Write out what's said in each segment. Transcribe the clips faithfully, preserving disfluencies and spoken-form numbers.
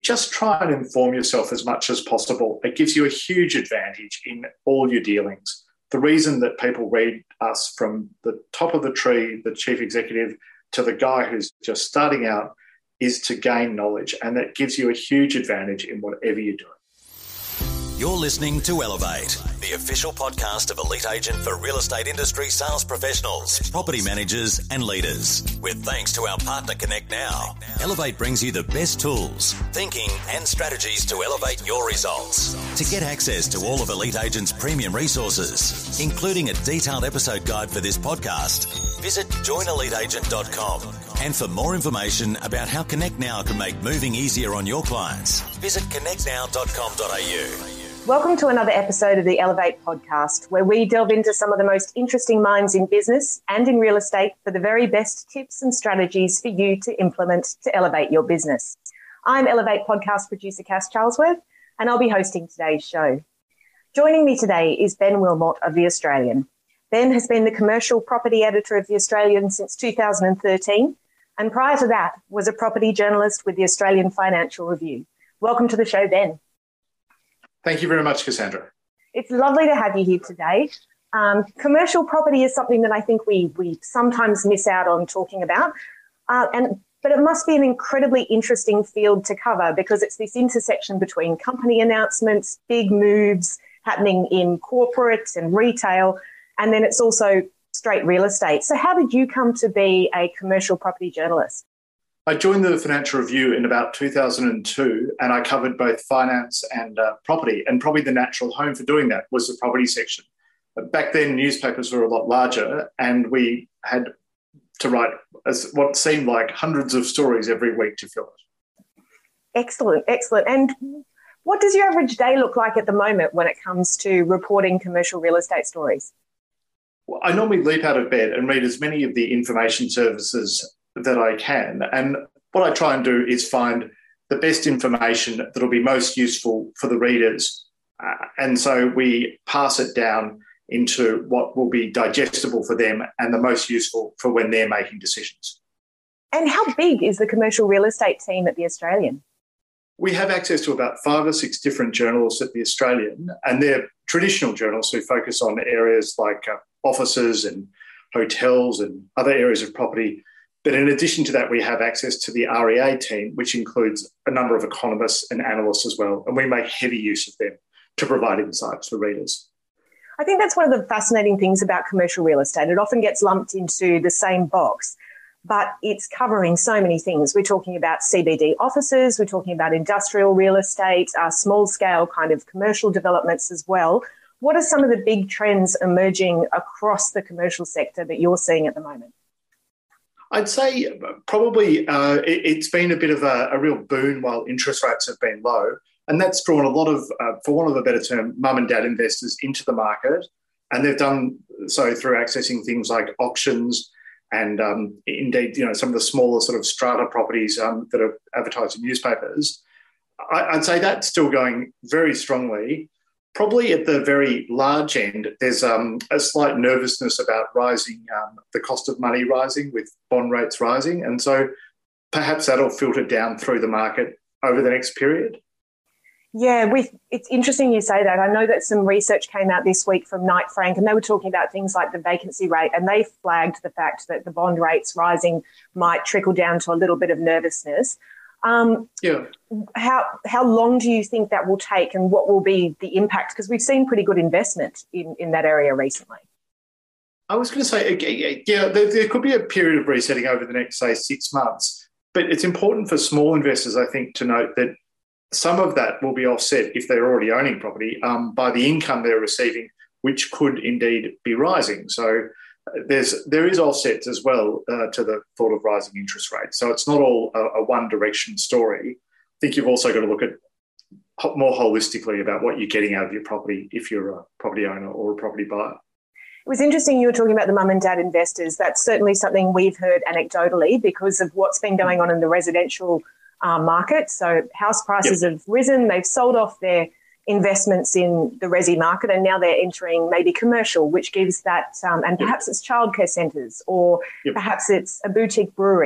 just try and inform yourself as much as possible. It gives you a huge advantage in all your dealings. The reason that people read us from the top of the tree, the chief executive, to the guy who's just starting out is to gain knowledge, and that gives you a huge advantage in whatever you're doing. You're listening to Elevate, the official podcast of Elite Agent for real estate industry sales professionals, property managers and leaders. With thanks to our partner Connect Now, Elevate brings you the best tools, thinking and strategies to elevate your results. To get access to all of Elite Agent's premium resources, including a detailed episode guide for this podcast, visit join elite agent dot com. And for more information about how Connect Now can make moving easier on your clients, visit connect now dot com dot a u. Welcome to another episode of the Elevate podcast, where we delve into some of the most interesting minds in business and in real estate for the very best tips and strategies for you to implement to elevate your business. I'm Elevate podcast producer Cass Charlesworth, and I'll be hosting today's show. Joining me today is Ben Wilmot of The Australian. Ben has been the commercial property editor of The Australian since two thousand thirteen, and prior to that was a property journalist with the Australian Financial Review. Welcome to the show, Ben. Thank you very much, Cassandra. It's lovely to have you here today. Um, commercial property is something that I think we we sometimes miss out on talking about, uh, and but it must be an incredibly interesting field to cover because it's this intersection between company announcements, big moves happening in corporate and retail, and then it's also straight real estate. So how did you come to be a commercial property journalist? I joined the Financial Review in about two thousand two, and I covered both finance and uh, property, and probably the natural home for doing that was the property section. But back then, newspapers were a lot larger, and we had to write as what seemed like hundreds of stories every week to fill it. Excellent, excellent. And what does your average day look like at the moment when it comes to reporting commercial real estate stories? Well, I normally leap out of bed and read as many of the information services that I can. And what I try and do is find the best information that'll be most useful for the readers. Uh, and so we pass it down into what will be digestible for them and the most useful for when they're making decisions. And how big is the commercial real estate team at The Australian? We have access to about five or six different journalists at The Australian, and they're traditional journalists who focus on areas like uh, offices and hotels and other areas of property. But in addition to that, we have access to the R E A team, which includes a number of economists and analysts as well. And we make heavy use of them to provide insights for readers. I think that's one of the fascinating things about commercial real estate. It often gets lumped into the same box, but it's covering so many things. We're talking about C B D offices, we're talking about industrial real estate, uh, small scale kind of commercial developments as well. What are some of the big trends emerging across the commercial sector that you're seeing at the moment? I'd say probably uh, it, it's been a bit of a, a real boon while interest rates have been low. And that's drawn a lot of, uh, for want of a better term, mum and dad investors into the market. And they've done so through accessing things like auctions and um, indeed, you know, some of the smaller sort of strata properties um, that are advertised in newspapers. I, I'd say that's still going very strongly. Probably at the very large end, there's um, a slight nervousness about rising, um, the cost of money rising with bond rates rising. And so perhaps that'll filter down through the market over the next period. Yeah, we, it's interesting you say that. I know that some research came out this week from Knight Frank, and they were talking about things like the vacancy rate, and they flagged the fact that the bond rates rising might trickle down to a little bit of nervousness. Um, yeah. How how long do you think that will take, and what will be the impact? Because we've seen pretty good investment in, in that area recently. I was going to say, yeah, there, there could be a period of resetting over the next, say, six months. But it's important for small investors, I think, to note that some of that will be offset if they're already owning property um, by the income they're receiving, which could indeed be rising. So There's there is offsets as well uh, to the thought of rising interest rates. So it's not all a, a one-direction story. I think you've also got to look at more holistically about what you're getting out of your property if you're a property owner or a property buyer. It was interesting you were talking about the mum and dad investors. That's certainly something we've heard anecdotally because of what's been going on in the residential uh, market. So house prices yep. have risen. They've sold off their investments in the resi market, and now they're entering maybe commercial, which gives that, um, and perhaps yep. it's childcare centres or yep. perhaps it's a boutique brewery.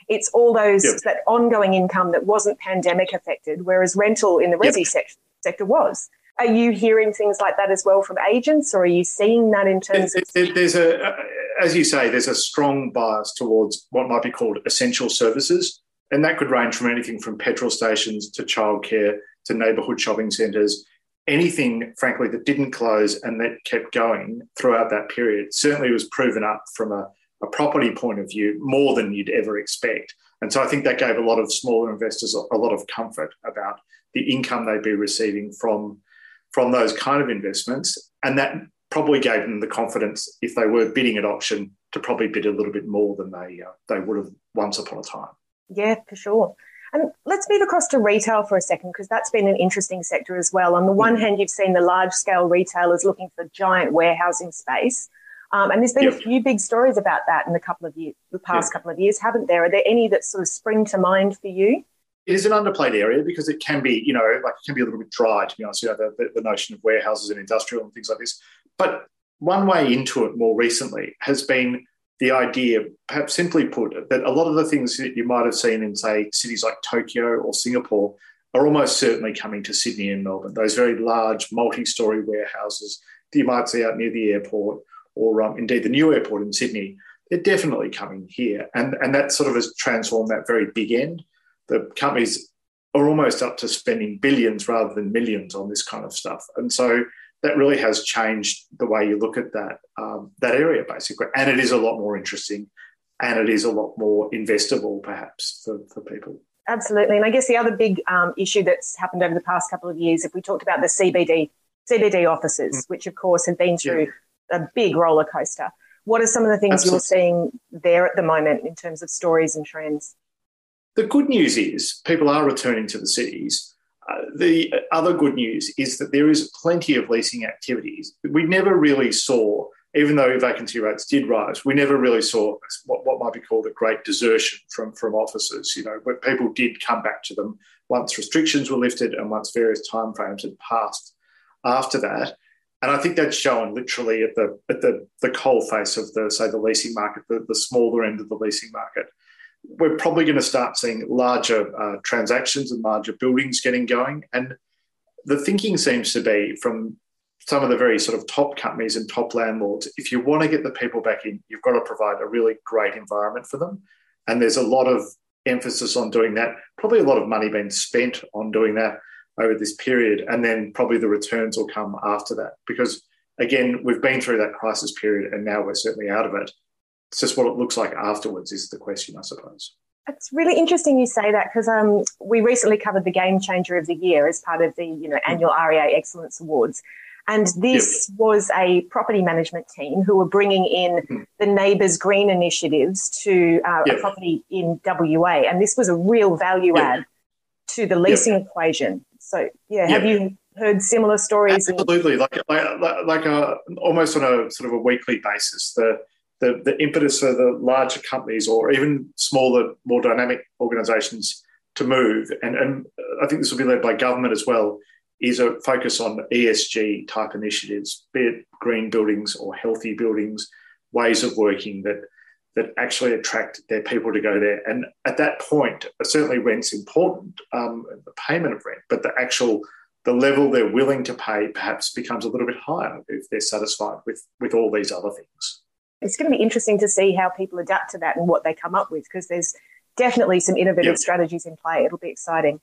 It's all those, yep. that ongoing income that wasn't pandemic affected, whereas rental in the resi yep. sec- sector was. Are you hearing things like that as well from agents, or are you seeing that in terms there, of... there, there's a, as you say, there's a strong bias towards what might be called essential services, and that could range from anything from petrol stations to childcare to neighbourhood shopping centres. Anything, frankly, that didn't close and that kept going throughout that period certainly was proven up from a, a property point of view more than you'd ever expect. And so I think that gave a lot of smaller investors a lot of comfort about the income they'd be receiving from, from those kind of investments. And that probably gave them the confidence, if they were bidding at auction, to probably bid a little bit more than they uh, they would have once upon a time. Yeah, for sure. And let's move across to retail for a second, because that's been an interesting sector as well. On the one hand, you've seen the large-scale retailers looking for giant warehousing space. Um, and there's been yep. a few big stories about that in the couple of years, the past yep. couple of years, haven't there? Are there any that sort of spring to mind for you? It is an underplayed area because it can be, you know, like it can be a little bit dry, to be honest, you know, the, the, the notion of warehouses and industrial and things like this. But one way into it more recently has been the idea, perhaps simply put, that a lot of the things that you might have seen in, say, cities like Tokyo or Singapore are almost certainly coming to Sydney and Melbourne, those very large multi-storey warehouses that you might see out near the airport or um, indeed the new airport in Sydney. They're definitely coming here. And, and that sort of has transformed that very big end. The companies are almost up to spending billions rather than millions on this kind of stuff. And so that really has changed the way you look at that um, that area, basically. And it is a lot more interesting and it is a lot more investable, perhaps, for, for people. Absolutely. And I guess the other big um, issue that's happened over the past couple of years, if we talked about the C B D, C B D offices, mm. which, of course, have been through yeah. a big roller coaster. What are some of the things Absolutely. You're seeing there at the moment in terms of stories and trends? The good news is people are returning to the cities. Uh, the other good news is that there is plenty of leasing activities. We never really saw, even though vacancy rates did rise, we never really saw what, what might be called a great desertion from, from offices, you know, where people did come back to them once restrictions were lifted and once various timeframes had passed after that. And I think that's shown literally at the at the, the coal face of the, say, the leasing market, the, the smaller end of the leasing market. We're probably going to start seeing larger uh, transactions and larger buildings getting going. And the thinking seems to be from some of the very sort of top companies and top landlords, if you want to get the people back in, you've got to provide a really great environment for them. And there's a lot of emphasis on doing that, probably a lot of money being spent on doing that over this period. And then probably the returns will come after that. Because, again, we've been through that crisis period and now we're certainly out of it. It's just what it looks like afterwards is the question, I suppose. It's really interesting you say that because um, we recently covered the Game Changer of the Year as part of the you know annual R E A Excellence Awards. And this yep. was a property management team who were bringing in mm. the Neighbours Green initiatives to uh, yep. a property in W A. And this was a real value yep. add to the leasing yep. equation. So, yeah, yep. have you heard similar stories? Absolutely, like, like, like a, almost on a sort of a weekly basis. The The, the impetus for the larger companies or even smaller, more dynamic organisations to move, and, and I think this will be led by government as well, is a focus on E S G type initiatives, be it green buildings or healthy buildings, ways of working that that actually attract their people to go there. And at that point, certainly rent's important, um, the payment of rent, but the actual the level they're willing to pay perhaps becomes a little bit higher if they're satisfied with, with all these other things. It's going to be interesting to see how people adapt to that and what they come up with because there's definitely some innovative yeah. strategies in play. It'll be exciting.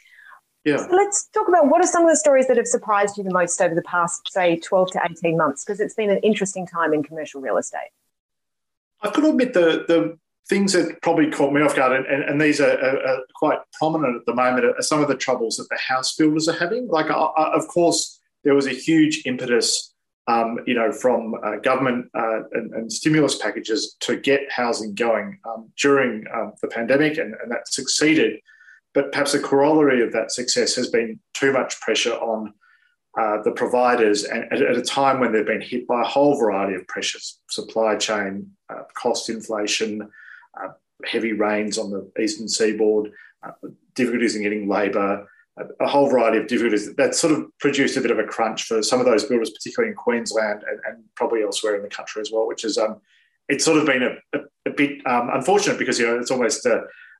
Yeah. So let's talk about what are some of the stories that have surprised you the most over the past, say, twelve to eighteen months because it's been an interesting time in commercial real estate. I've got to admit the, the things that probably caught me off guard, and, and, and these are, are, are quite prominent at the moment, are some of the troubles that the house builders are having. Like, uh, of course, there was a huge impetus Um, you know, from uh, government uh, and, and stimulus packages to get housing going um, during um, the pandemic, and, and that succeeded. But perhaps a corollary of that success has been too much pressure on uh, the providers, and at, at a time when they've been hit by a whole variety of pressures: supply chain, uh, cost inflation, uh, heavy rains on the eastern seaboard, uh, difficulties in getting labour. A whole variety of difficulties that sort of produced a bit of a crunch for some of those builders, particularly in Queensland and, and probably elsewhere in the country as well, which is um, it's sort of been a, a, a bit um, unfortunate because, you know, it's almost a,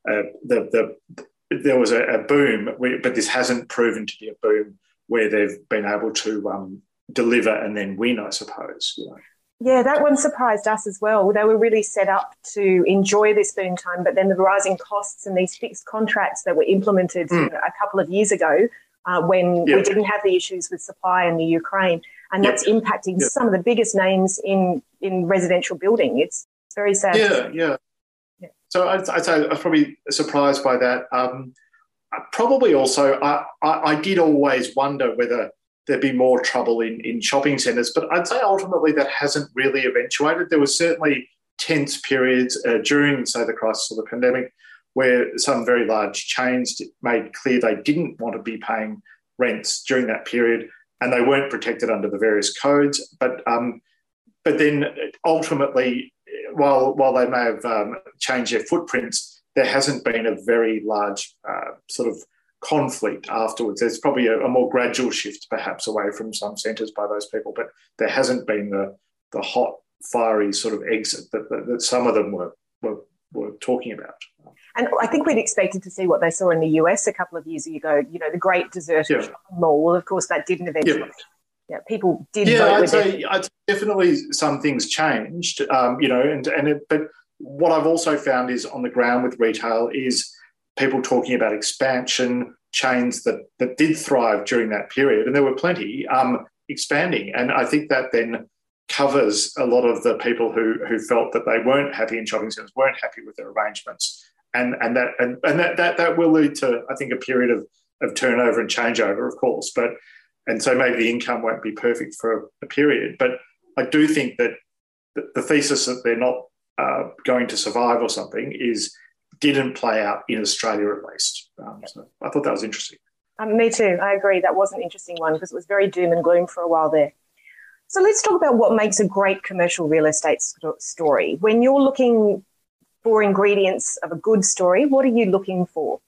uh, the the there was a, a boom, but this hasn't proven to be a boom where they've been able to um, deliver and then win, I suppose. You know. Yeah, that one surprised us as well. They were really set up to enjoy this boom time, but then the rising costs and these fixed contracts that were implemented mm. a couple of years ago uh, when yep. we didn't have the issues with supply in the Ukraine, and yep. that's impacting yep. some of the biggest names in, in residential building. It's very sad. Yeah, yeah. yeah. So I'd, I'd say I was probably surprised by that. Um, probably also, I, I, I did always wonder whether there'd be more trouble in, in shopping centres. But I'd say ultimately that hasn't really eventuated. There was certainly tense periods uh, during, say, the crisis of the pandemic where some very large chains made clear they didn't want to be paying rents during that period and they weren't protected under the various codes. But um, but then ultimately, while, while they may have um, changed their footprints, there hasn't been a very large uh, sort of conflict afterwards. There's probably a, a more gradual shift perhaps away from some centres by those people, but there hasn't been the the hot, fiery sort of exit that, that, that some of them were, were were talking about. And I think we'd expected to see what they saw in the U S a couple of years ago, you know, the great deserted yeah. shopping mall. Well, of course, that didn't eventually. Yeah. Yeah, people did yeah, vote I'd with say I'd definitely some things changed, um, you know, and, and it, but what I've also found is on the ground with retail is people talking about expansion, chains that, that did thrive during that period, and there were plenty, um, expanding. And I think that then covers a lot of the people who who felt that they weren't happy in shopping centres, weren't happy with their arrangements. And and that and, and that, that that will lead to, I think, a period of, of turnover and changeover, of course. But and so maybe the income won't be perfect for a period. But I do think that the, the thesis that they're not uh, going to survive or something is didn't play out in Australia at least. Um, so I thought that was interesting. Um, me too. I agree. That was an interesting one because it was very doom and gloom for a while there. So let's talk about what makes a great commercial real estate st- story. When you're looking for ingredients of a good story, what are you looking for?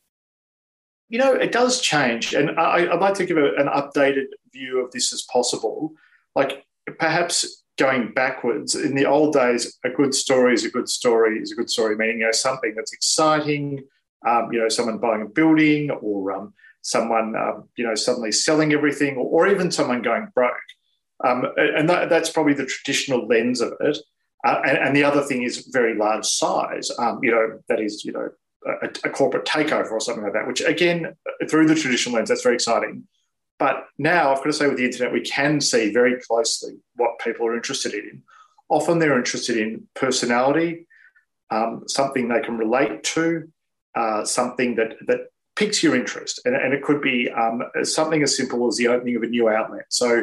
You know, it does change. And I, I'd like to give a, an updated view of this as possible. Like perhaps going backwards, in the old days, a good story is a good story is a good story, meaning, you know, something that's exciting, um, you know, someone buying a building or um, someone, um, you know, suddenly selling everything or, or even someone going broke. Um, and that, that's probably the traditional lens of it. Uh, and, and the other thing is very large size, um, you know, that is, you know, a, a corporate takeover or something like that, which, again, through the traditional lens, that's very exciting. But now, I've got to say, with the internet, we can see very closely what people are interested in. Often they're interested in personality, um, something they can relate to, uh, something that, that piques your interest. And, and it could be um, something as simple as the opening of a new outlet. So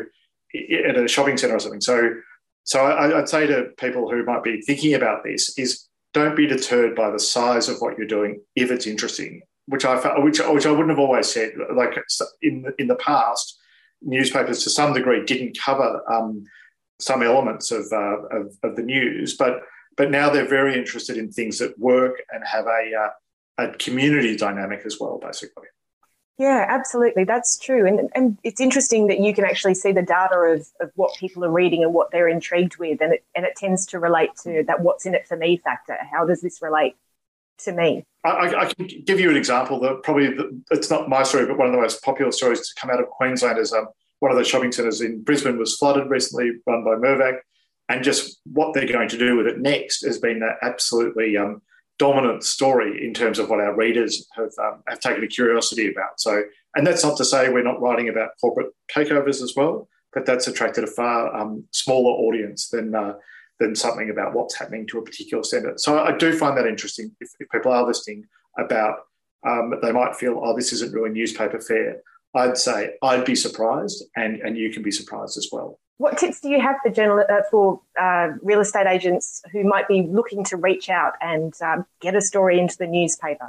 at a shopping centre or something. So so I, I'd say to people who might be thinking about this is don't be deterred by the size of what you're doing if it's interesting, which I which, which I wouldn't have always said. Like in the, in the past, newspapers to some degree didn't cover um, some elements of, uh, of of the news, but but now they're very interested in things that work and have a uh, a community dynamic as well, basically. Yeah, absolutely. That's true. And and it's interesting that you can actually see the data of, of what people are reading and what they're intrigued with. And it, and it tends to relate to that what's in it for me factor. How does this relate to me? I, I can give you an example that probably, the, it's not my story, but one of the most popular stories to come out of Queensland is um, one of the shopping centres in Brisbane was flooded recently, run by Mirvac. And just what they're going to do with it next has been that absolutely um, dominant story in terms of what our readers have um, have taken a curiosity about. So, and that's not to say we're not writing about corporate takeovers as well, but that's attracted a far um, smaller audience than uh, than something about what's happening to a particular centre. So I do find that interesting. If, if people are listening about, um, they might feel, oh, this isn't really newspaper fare. I'd say I'd be surprised, and and you can be surprised as well. What tips do you have for general, uh, for uh, real estate agents who might be looking to reach out and um, get a story into the newspaper?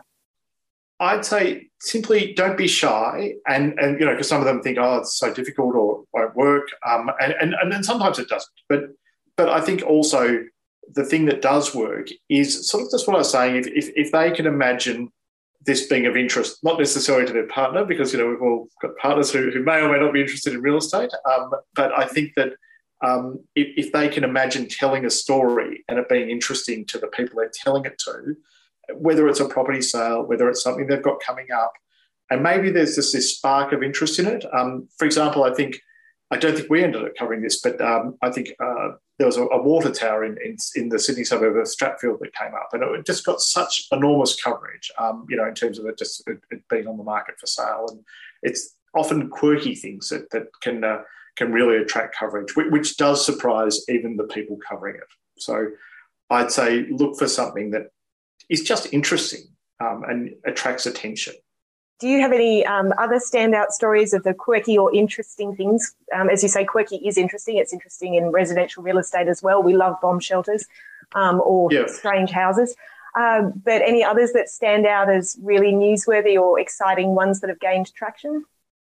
I'd say simply don't be shy, and and you know, because some of them think, oh, it's so difficult or won't work, um, and and and then sometimes it doesn't. But but I think also the thing that does work is sort of just what I was saying. If if, if they can imagine this being of interest, not necessarily to their partner, because, you know, we've all got partners who, who may or may not be interested in real estate. Um, but I think that um, if, if they can imagine telling a story and it being interesting to the people they're telling it to, whether it's a property sale, whether it's something they've got coming up, and maybe there's just this spark of interest in it. Um, for example, I think, I don't think we ended up covering this, but um, I think uh, there was a, a water tower in, in in the Sydney suburb of Stratfield that came up, and it just got such enormous coverage, um, you know, in terms of it just it, it being on the market for sale. And it's often quirky things that, that can uh, can really attract coverage, which, which does surprise even the people covering it. So I'd say look for something that is just interesting um, and attracts attention. Do you have any um, other standout stories of the quirky or interesting things? Um, as you say, quirky is interesting. It's interesting in residential real estate as well. We love bomb shelters um, or yeah. strange houses. Um, but any others that stand out as really newsworthy or exciting ones that have gained traction?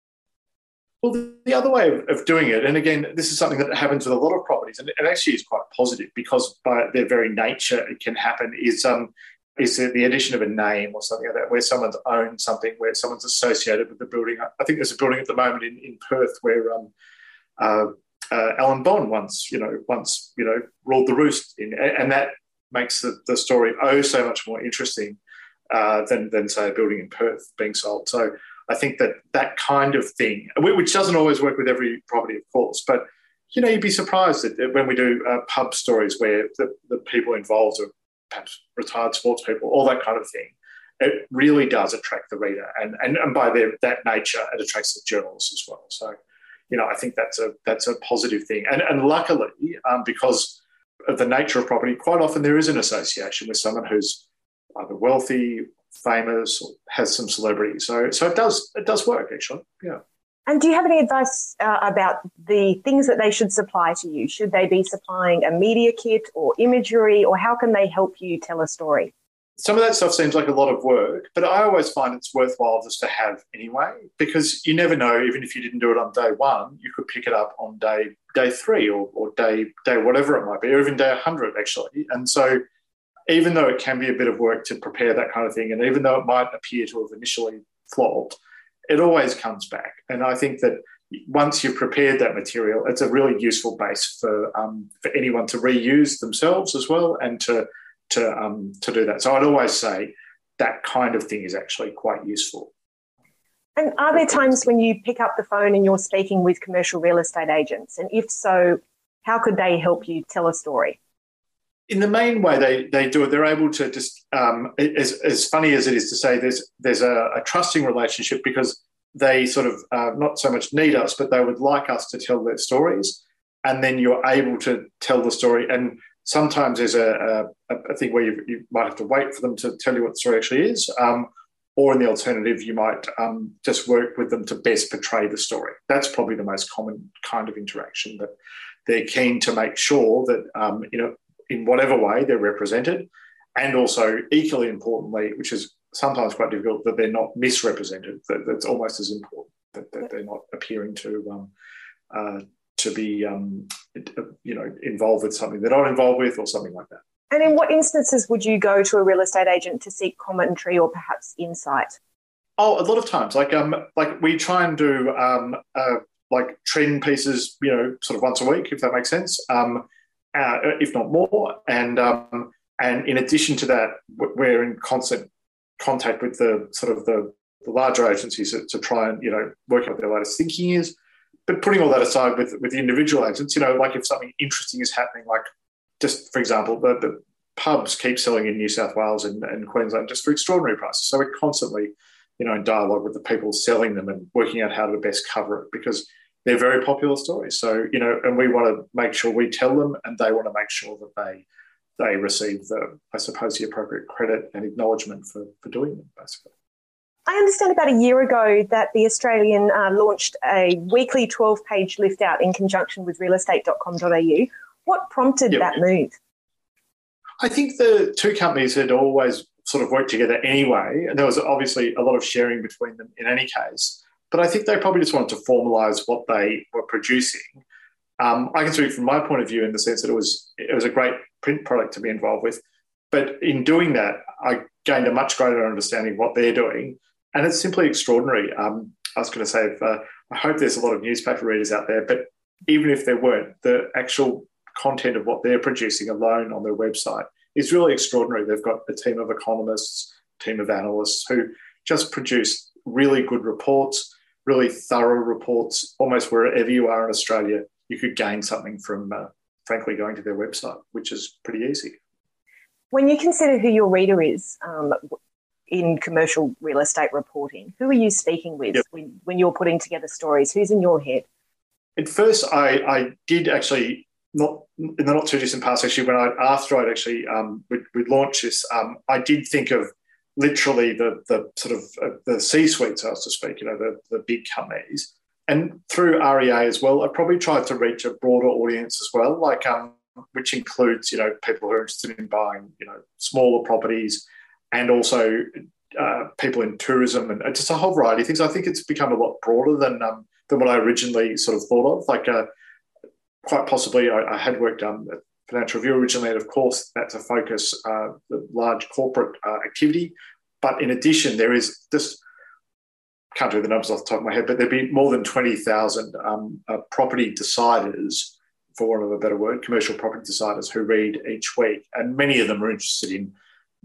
Well, the other way of, of doing it, and again, this is something that happens with a lot of properties, and it actually is quite positive because by their very nature it can happen, is um, is the addition of a name or something like that, where someone's owned something, where someone's associated with the building. I think there's a building at the moment in, in Perth where um, uh, uh, Alan Bond once, you know, once, you know, ruled the roost in, and that makes the, the story oh so much more interesting uh, than, than, say, a building in Perth being sold. So I think that that kind of thing, which doesn't always work with every property, of course, but, you know, you'd be surprised that when we do uh, pub stories where the, the people involved are perhaps retired sports people, all that kind of thing, it really does attract the reader. And and, and by their, that nature, it attracts the journalists as well. So, you know, I think that's a that's a positive thing. And, and luckily, um, because of the nature of property, quite often there is an association with someone who's either wealthy, famous, or has some celebrity. So so it does it does work, actually, yeah. And do you have any advice uh, about the things that they should supply to you? Should they be supplying a media kit or imagery, or how can they help you tell a story? Some of that stuff seems like a lot of work, but I always find it's worthwhile just to have anyway, because you never know, even if you didn't do it on day one, you could pick it up on day day three or, or day day whatever it might be, or even day one hundred, actually. And so even though it can be a bit of work to prepare that kind of thing, and even though it might appear to have initially flopped, it always comes back. And I think that once you've prepared that material, it's a really useful base for um, for anyone to reuse themselves as well, and to to um, to do that. So I'd always say that kind of thing is actually quite useful. And are there times when you pick up the phone and you're speaking with commercial real estate agents? And if so, how could they help you tell a story? In the main way they, they do it, they're able to just, um, as, as funny as it is to say, there's there's a, a trusting relationship, because they sort of uh, not so much need us, but they would like us to tell their stories, and then you're able to tell the story. And sometimes there's a, a, a thing where you, you might have to wait for them to tell you what the story actually is, um, or in the alternative, you might um, just work with them to best portray the story. That's probably the most common kind of interaction, that they're keen to make sure that, um, you know, in whatever way they're represented, and also equally importantly, which is sometimes quite difficult, that they're not misrepresented. That, that's almost as important, that, that they're not appearing to um, uh, to be um, you know, involved with something they're not involved with, or something like that. And in what instances would you go to a real estate agent to seek commentary or perhaps insight? Oh, a lot of times, like um, like we try and do um, uh, like trend pieces, you know, sort of once a week, if that makes sense. Um, Uh, if not more, and um, and in addition to that, we're in constant contact with the sort of the, the larger agencies to, to try and, you know, work out what their latest thinking is. But putting all that aside, with with the individual agents, you know, like if something interesting is happening, like just for example, the, the pubs keep selling in New South Wales and, and Queensland just for extraordinary prices. So we're constantly, you know, in dialogue with the people selling them and working out how to best cover it, because they're very popular stories. So, you know, and we want to make sure we tell them, and they want to make sure that they they receive the, I suppose, the appropriate credit and acknowledgement for, for doing them, basically. I understand about a year ago that the Australian uh, launched a weekly twelve-page lift-out in conjunction with real estate dot com dot a u. What prompted yep. that move? I think the two companies had always sort of worked together anyway, and there was obviously a lot of sharing between them in any case. But I think they probably just wanted to formalise what they were producing. Um, I can speak from my point of view in the sense that it was it was a great print product to be involved with. But in doing that, I gained a much greater understanding of what they're doing, and it's simply extraordinary. Um, I was going to say, if, uh, I hope there's a lot of newspaper readers out there, but even if there weren't, the actual content of what they're producing alone on their website is really extraordinary. They've got a team of economists, a team of analysts who just produce really good reports, really thorough reports. Almost wherever you are in Australia, you could gain something from, uh, frankly, going to their website, which is pretty easy. When you consider who your reader is um, in commercial real estate reporting, who are you speaking with yep. when, when you're putting together stories? Who's in your head? At first, I, I did actually, not in the not too distant past, actually, when I after I'd actually um, we'd, we'd launched this, um, I did think of literally the the sort of uh, the C-suite, so to speak, you know, the, the big companies. And through R E A as well, I probably tried to reach a broader audience as well, like um, which includes, you know, people who are interested in buying, you know, smaller properties, and also uh, people in tourism and just a whole variety of things. I think it's become a lot broader than um, than what I originally sort of thought of. Like uh, quite possibly, I, I had worked um, at Financial Review originally, and of course that's a focus, uh, the large corporate uh, activity. But in addition, there is this, can't do the numbers off the top of my head, but there'd be more than twenty thousand um, uh, property deciders, for want of a better word, commercial property deciders who read each week. And many of them are interested in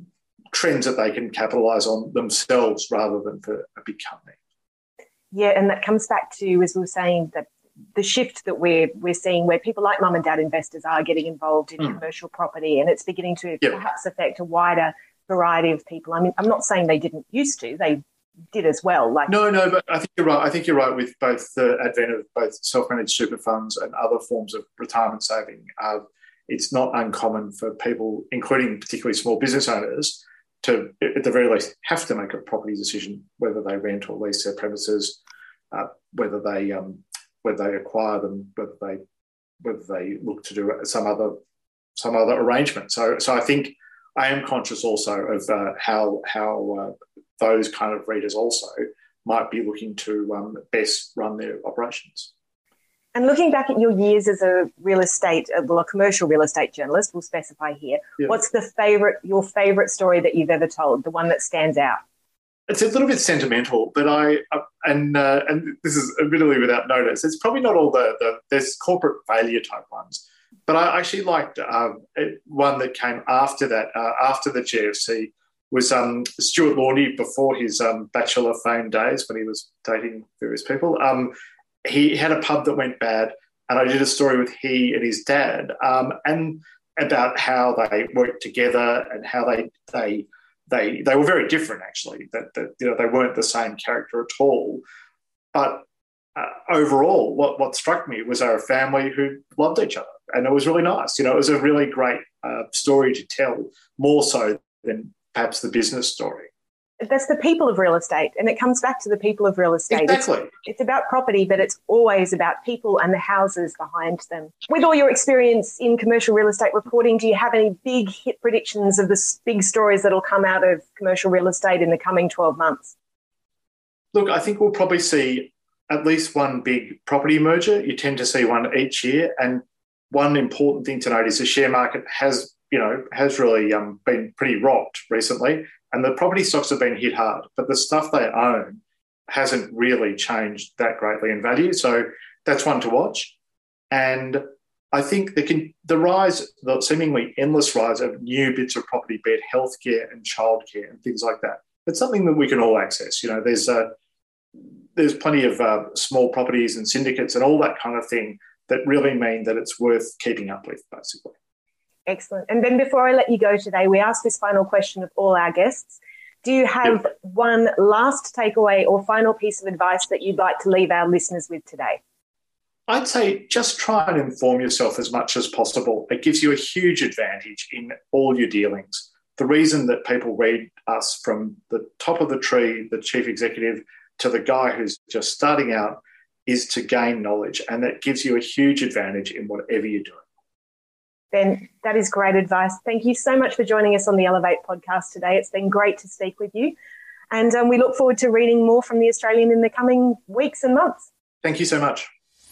trends that they can capitalise on themselves rather than for a big company. Yeah, and that comes back to, as we were saying, that the shift that we're we're seeing where people like mum and dad investors are getting involved in mm. commercial property, and it's beginning to yep. perhaps affect a wider variety of people. I mean, I'm not saying they didn't used to, they did as well. Like No, no, but I think you're right. I think you're right with both the advent of both self-managed super funds and other forms of retirement saving. Uh, it's not uncommon for people, including particularly small business owners, to, at the very least, have to make a property decision, whether they rent or lease their premises, uh, whether they um, whether they acquire them, whether they whether they look to do some other some other arrangement. So, so I think I am conscious also of uh, how how uh, those kind of readers also might be looking to um, best run their operations. And looking back at your years as a real estate, well, a commercial real estate journalist, we'll specify here, yeah. what's the favourite, your favourite story that you've ever told, the one that stands out? It's a little bit sentimental, but I, uh, and uh, and this is admittedly without notice, it's probably not all the, the there's corporate failure type ones, but I actually liked um, one that came after that, uh, after the G F C, was um, Stuart Laundy before his um, Bachelor fame days when he was dating various people. Um, he had a pub that went bad, and I did a story with he and his dad, um, and about how they worked together and how they they they they were very different actually. That, that you know they weren't the same character at all. But uh, overall, what what struck me was they were a family who loved each other, and it was really nice. You know, it was a really great uh, story to tell, more so than perhaps the business story. That's the people of real estate, and it comes back to the people of real estate. Exactly. It's, it's about property, but it's always about people and the houses behind them. With all your experience in commercial real estate reporting, do you have any big hit predictions of the big stories that will come out of commercial real estate in the coming twelve months? Look, I think we'll probably see at least one big property merger. You tend to see one each year, and one important thing to note is the share market has, you know, has really um, been pretty rocked recently. And the property stocks have been hit hard, but the stuff they own hasn't really changed that greatly in value. So that's one to watch. And I think the, can, the rise, the seemingly endless rise of new bits of property, be it healthcare and childcare and things like that, it's something that we can all access. You know, there's uh, there's plenty of uh, small properties and syndicates and all that kind of thing that really mean that it's worth keeping up with, basically. Excellent. And Ben, before I let you go today, we ask this final question of all our guests. Do you have yep. one last takeaway or final piece of advice that you'd like to leave our listeners with today? I'd say just try and inform yourself as much as possible. It gives you a huge advantage in all your dealings. The reason that people read us from the top of the tree, the chief executive, to the guy who's just starting out is to gain knowledge, and that gives you a huge advantage in whatever you're doing. Ben, that is great advice. Thank you so much for joining us on the Elevate podcast today. It's been great to speak with you. And um, we look forward to reading more from The Australian in the coming weeks and months. Thank you so much.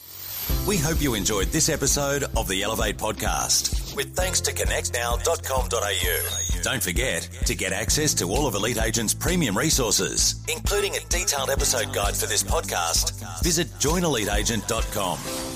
We hope you enjoyed this episode of the Elevate podcast, with thanks to connect now dot com dot a u. Don't forget to get access to all of Elite Agent's premium resources, including a detailed episode guide for this podcast. Visit join elite agent dot com.